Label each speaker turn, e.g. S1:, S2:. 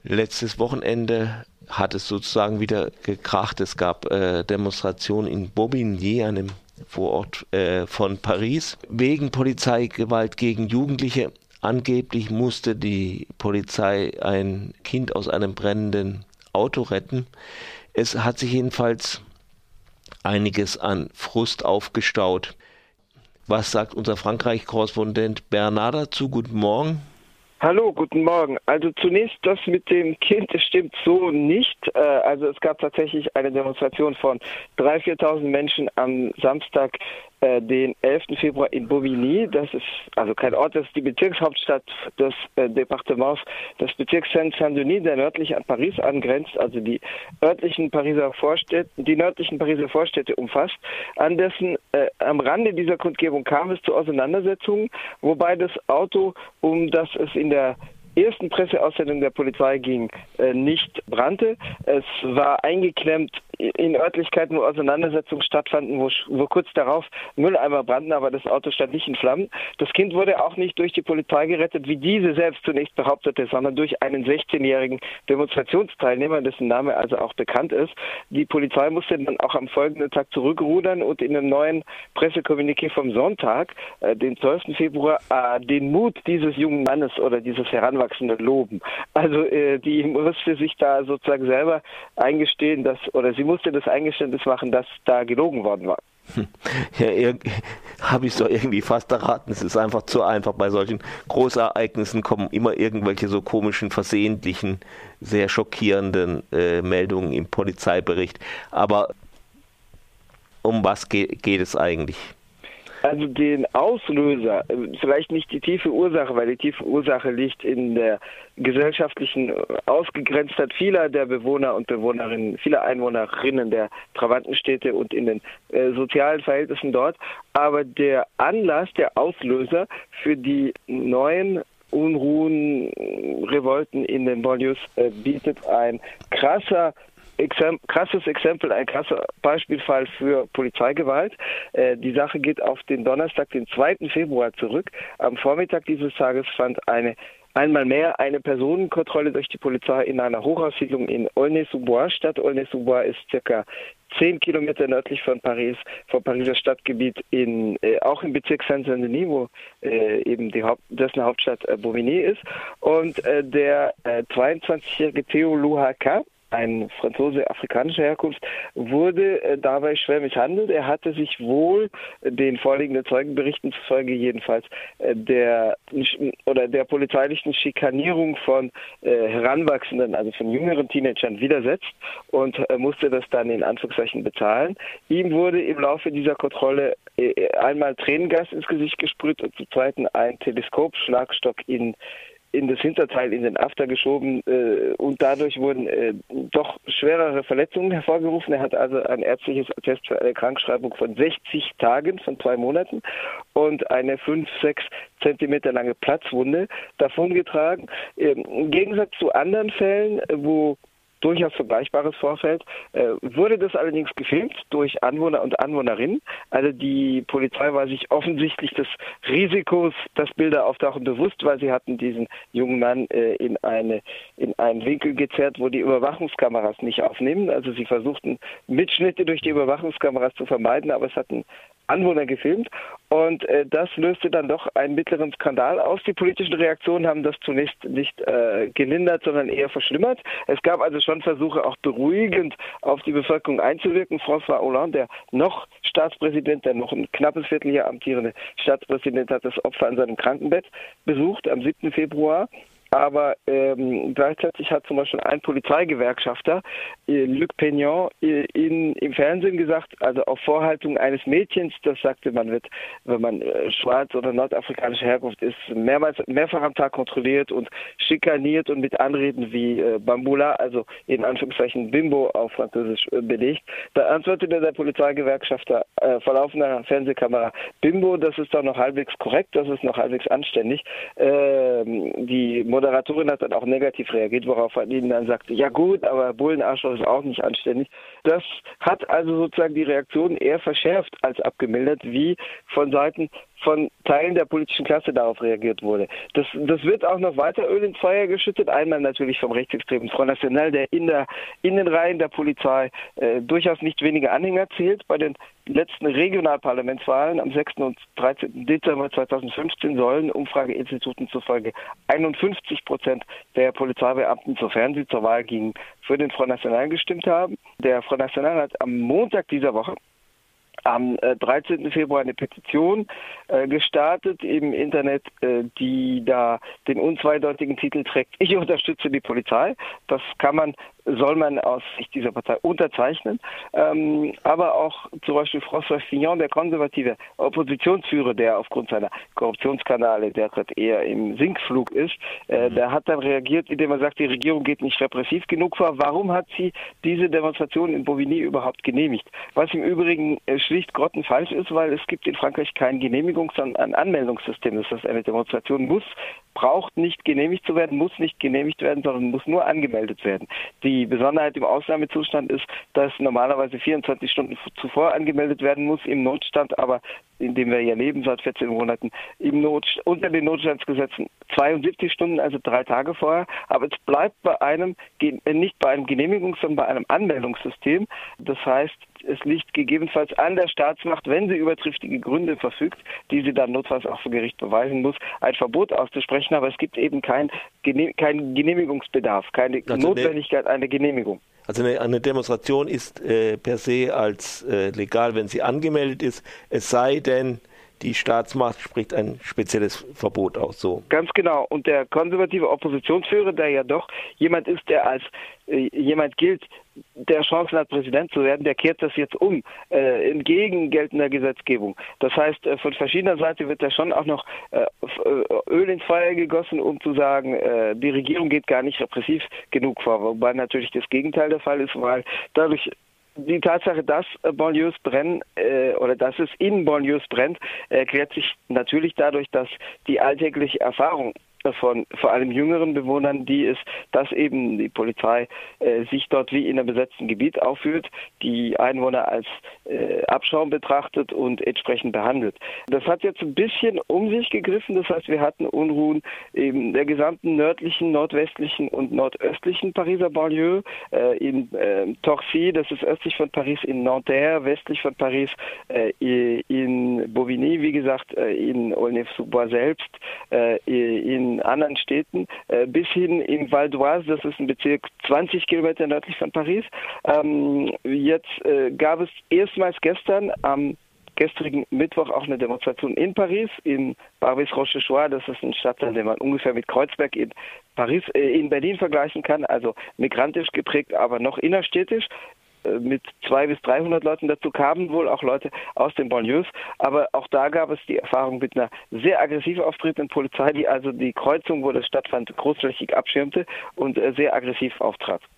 S1: Letztes Wochenende hat es sozusagen wieder gekracht. Es gab Demonstrationen in Bobigny, einem Vorort von Paris, wegen Polizeigewalt gegen Jugendliche. Angeblich musste die Polizei ein Kind aus einem brennenden Auto retten. Es hat sich jedenfalls einiges an Frust aufgestaut. Was sagt unser Frankreich-Korrespondent Bernard dazu? Guten Morgen.
S2: Hallo, guten Morgen. Also zunächst, das mit dem Kind, das stimmt so nicht. Also es gab tatsächlich eine Demonstration von 3.000, 4.000 Menschen am Samstag, den 11. Februar in Bobigny. Das ist also kein Ort, das ist die Bezirkshauptstadt des Departements, das Bezirks Seine-Saint-Denis, der nördlich an Paris angrenzt, also die nördlichen Pariser Vorstädte umfasst. Am Rande dieser Kundgebung kam es zu Auseinandersetzungen, wobei das Auto, um das es in der ersten Presseaussendung der Polizei ging, nicht brannte. Es war eingeklemmt in Örtlichkeiten, wo Auseinandersetzungen stattfanden, wo kurz darauf Mülleimer brannten, aber das Auto stand nicht in Flammen. Das Kind wurde auch nicht durch die Polizei gerettet, wie diese selbst zunächst behauptete, sondern durch einen 16-jährigen Demonstrationsteilnehmer, dessen Name also auch bekannt ist. Die Polizei musste dann auch am folgenden Tag zurückrudern und in einem neuen Pressekommuniqué vom Sonntag, den 12. Februar, den Mut dieses jungen Mannes oder dieses Heranwachsenden loben. Also die musste sich da sozusagen selber eingestehen, sie musste das Eingeständnis machen, dass da gelogen worden war.
S1: Ja, habe ich es doch irgendwie fast erraten. Es ist einfach zu einfach. Bei solchen Großereignissen kommen immer irgendwelche so komischen, versehentlichen, sehr schockierenden Meldungen im Polizeibericht. Aber um was geht es eigentlich?
S2: Also den Auslöser, vielleicht nicht die tiefe Ursache, weil die tiefe Ursache liegt in der gesellschaftlichen Ausgegrenztheit vieler der Bewohner und Bewohnerinnen, vieler Einwohnerinnen der Trabantenstädte und in den sozialen Verhältnissen dort. Aber der Anlass, der Auslöser für die neuen Unruhen, Revolten in den Banlieues bietet ein krasses Exempel, ein krasser Beispielfall für Polizeigewalt. Die Sache geht auf den Donnerstag, den 2. Februar zurück. Am Vormittag dieses Tages fand einmal mehr eine Personenkontrolle durch die Polizei in einer Hochhaussiedlung in Aulnay-sous-Bois statt. Aulnay-sous-Bois ist circa 10 Kilometer nördlich von Paris, vom Pariser Stadtgebiet, auch im Bezirk Seine-Saint-Denis, wo eben dessen Hauptstadt Bobigny ist. Und der 22-jährige Theo Louhaka, ein Franzose afrikanischer Herkunft, wurde dabei schwer misshandelt. Er hatte sich wohl, den vorliegenden Zeugenberichten zufolge jedenfalls, der polizeilichen Schikanierung von Heranwachsenden, also von jüngeren Teenagern, widersetzt und musste das dann in Anführungszeichen bezahlen. Ihm wurde im Laufe dieser Kontrolle einmal Tränengas ins Gesicht gesprüht und zum Zweiten ein Teleskopschlagstock in das Hinterteil, in den After geschoben und dadurch wurden doch schwerere Verletzungen hervorgerufen. Er hat also ein ärztliches Attest für eine Krankschreibung von 60 Tagen, von 2 Monaten und eine 5-6 Zentimeter lange Platzwunde davongetragen. Im Gegensatz zu anderen Fällen, wo durchaus Vergleichbares vorfällt, wurde das allerdings gefilmt durch Anwohner und Anwohnerinnen. Also die Polizei war sich offensichtlich des Risikos, dass Bilder auftauchen, bewusst, weil sie hatten diesen jungen Mann in einen Winkel gezerrt, wo die Überwachungskameras nicht aufnehmen. Also sie versuchten, Mitschnitte durch die Überwachungskameras zu vermeiden, aber es hatten Anwohner gefilmt und das löste dann doch einen mittleren Skandal aus. Die politischen Reaktionen haben das zunächst nicht gelindert, sondern eher verschlimmert. Es gab also schon Versuche, auch beruhigend auf die Bevölkerung einzuwirken. François Hollande, der noch Staatspräsident, der noch ein knappes Vierteljahr amtierende Staatspräsident, hat das Opfer an seinem Krankenbett besucht am 7. Februar. Aber gleichzeitig hat zum Beispiel ein Polizeigewerkschafter, Luc Pignon, im Fernsehen gesagt, also auf Vorhaltung eines Mädchens, das sagte, man wird, wenn man schwarz oder nordafrikanischer Herkunft ist, mehrfach am Tag kontrolliert und schikaniert und mit Anreden wie Bamboula, also in Anführungszeichen Bimbo auf Französisch belegt. Da antwortete der Polizeigewerkschafter vor laufender Fernsehkamera, Bimbo, das ist doch noch halbwegs korrekt, das ist noch halbwegs anständig. Die Moderatorin hat dann auch negativ reagiert, worauf er ihnen dann sagte, ja gut, aber Bullenarschloch ist auch nicht anständig. Das hat also sozusagen die Reaktion eher verschärft als abgemildert, wie von Seiten von Teilen der politischen Klasse darauf reagiert wurde. Das wird auch noch weiter Öl ins Feuer geschüttet. Einmal natürlich vom rechtsextremen Front National, der in den Reihen der Polizei durchaus nicht wenige Anhänger zählt. Bei den letzten Regionalparlamentswahlen am 6. und 13. Dezember 2015 sollen Umfrageinstituten zufolge 51% der Polizeibeamten, sofern sie zur Wahl gingen, für den Front National gestimmt haben. Der Front National hat am Montag dieser Woche, am 13. Februar, eine Petition gestartet im Internet, die da den unzweideutigen Titel trägt: Ich unterstütze die Polizei. Das soll man aus Sicht dieser Partei unterzeichnen. Aber auch zum Beispiel François Fillon, der konservative Oppositionsführer, der aufgrund seiner Korruptionsskandale derzeit eher im Sinkflug ist, der hat dann reagiert, indem er sagt, die Regierung geht nicht repressiv genug vor. Warum hat sie diese Demonstration in Bobigny überhaupt genehmigt? Was im Übrigen schlicht grottenfalsch ist, weil es gibt in Frankreich kein sondern ein Anmeldungssystem. Das heißt, eine Demonstration braucht nicht genehmigt zu werden, muss nicht genehmigt werden, sondern muss nur angemeldet werden. Die Besonderheit im Ausnahmezustand ist, dass normalerweise 24 Stunden zuvor angemeldet werden muss, im Notstand aber, in dem wir ja leben seit 14 Monaten, unter den Notstandsgesetzen 72 Stunden, also 3 Tage vorher. Aber es bleibt nicht bei einem sondern bei einem Anmeldungssystem. Das heißt, es liegt gegebenenfalls an der Staatsmacht, wenn sie über triftige Gründe verfügt, die sie dann notfalls auch vor Gericht beweisen muss, ein Verbot auszusprechen. Aber es gibt eben keinen Genehmigungsbedarf, keine Notwendigkeit einer Genehmigung.
S1: Also eine Demonstration ist per se als legal, wenn sie angemeldet ist, es sei denn, die Staatsmacht spricht ein spezielles Verbot aus. So.
S2: Ganz genau. Und der konservative Oppositionsführer, der ja doch jemand ist, der als jemand gilt, der Chancen hat, Präsident zu werden, der kehrt das jetzt um, entgegen geltender Gesetzgebung. Das heißt, von verschiedener Seite wird da schon auch noch Öl ins Feuer gegossen, um zu sagen, die Regierung geht gar nicht repressiv genug vor. Wobei natürlich das Gegenteil der Fall ist, weil dadurch die Tatsache, dass Banlieues brennen oder dass es in Banlieues brennt, erklärt sich natürlich dadurch, dass die alltägliche Erfahrung von vor allem jüngeren Bewohnern die ist, dass eben die Polizei sich dort wie in einem besetzten Gebiet aufführt, die Einwohner als Abschaum betrachtet und entsprechend behandelt. Das hat jetzt ein bisschen um sich gegriffen, das heißt, wir hatten Unruhen in der gesamten nördlichen, nordwestlichen und nordöstlichen Pariser Banlieue, in Torcy, das ist östlich von Paris, in Nanterre, westlich von Paris, in Bobigny, wie gesagt, in Aulnay-sous-Bois selbst, in anderen Städten, bis hin in Val d'Oise, das ist ein Bezirk 20 Kilometer nördlich von Paris. Jetzt gab es erstmals gestern, am gestrigen Mittwoch, auch eine Demonstration in Paris, in Barbès-Rochechouart, das ist ein Stadtteil, den man ungefähr mit Kreuzberg in Berlin vergleichen kann, also migrantisch geprägt, aber noch innerstädtisch, mit 200 bis 300 Leuten. Dazu kamen wohl auch Leute aus den Banlieues, aber auch da gab es die Erfahrung mit einer sehr aggressiv auftretenden Polizei, die also die Kreuzung, wo das stattfand, großflächig abschirmte und sehr aggressiv auftrat.